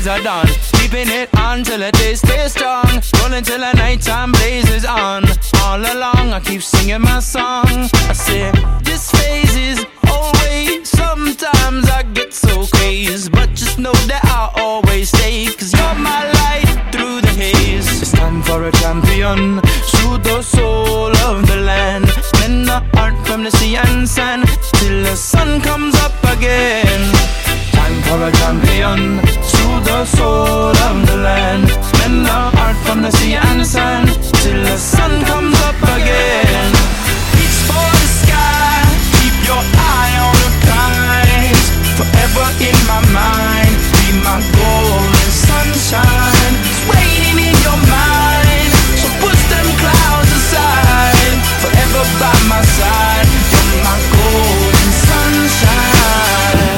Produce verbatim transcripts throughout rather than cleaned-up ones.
days are done. Keeping it on till the day stays strong. Rolling till the nighttime blazes on. All along I keep singing my song. I say this phase is always. Sometimes I get so crazy, but just know that I'll always stay. Cause you're my light through the haze. It's time for a champion. Soothe the soul of the land. Mend the heart from the sea and sand till the sun comes up again. Time for a champion. Soothe the soul of the land. Mend the heart from the sea and sand till the sun comes up again. Reach for the sky. Keep your eye on the prize. Forever in my mind. Be my golden sunshine. It's raining in your mind, so push them clouds aside. Forever by my side. You're my golden sunshine.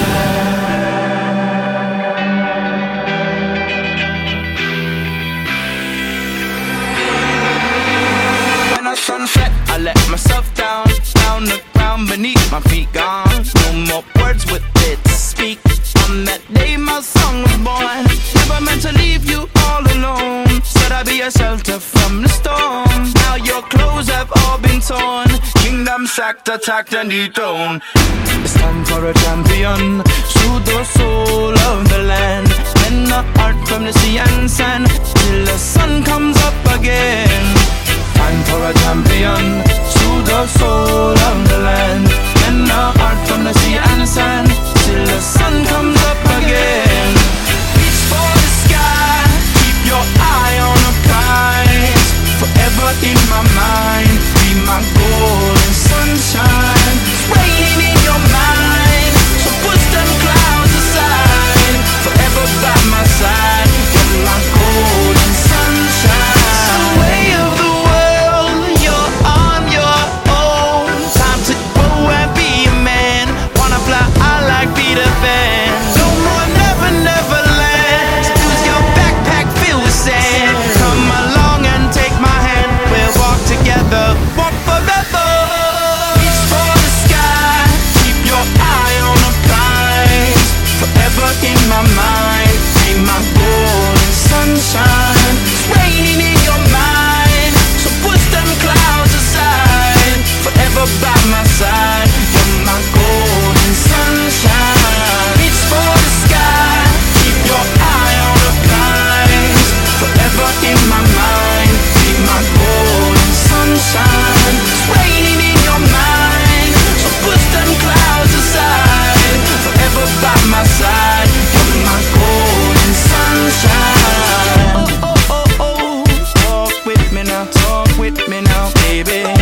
When I sunset, I let myself down. Down the ground beneath my feet gone. No more words with it to speak. On that day my song was born. Never meant to leave you all alone. Said I'd be a shelter from the storm. Now your clothes have all been torn. Kingdom sacked, attacked and dethroned. It's time for a champion. Soothe the soul of the land. Mend the heart from the sea and sand till the sun comes up again. Time for a champion. Soothe the soul of the land. Mend the heart from the sea and sand till the sun comes up again. Reach for the sky. Keep your eye on the prize. Forever in my mind. Be my golden sunshine. It's raining in your mind, so push them clouds aside. Forever by my side. You're my golden sunshine. It's the way of the world. You're on your own. Time to grow and be a man. Wanna fly, I like Peter Pan. No more never, never land. Use your backpack filled with sand. Come along and take my hand. We'll walk together, walk forever. Reach for the sky. Keep your eye on the prize. Forever in my mind. Be my golden sunshine. It's raining in your mind, so push them clouds aside. Forever by my side. You're my golden sunshine. Reach for the sky. Keep your eye on the prize. Forever in my mind. Be my golden sunshine. It's raining in your mind, so push them clouds aside. Forever by my side. You're my golden sunshine. Oh, oh, oh, oh. Talk with me now, talk with me now, baby.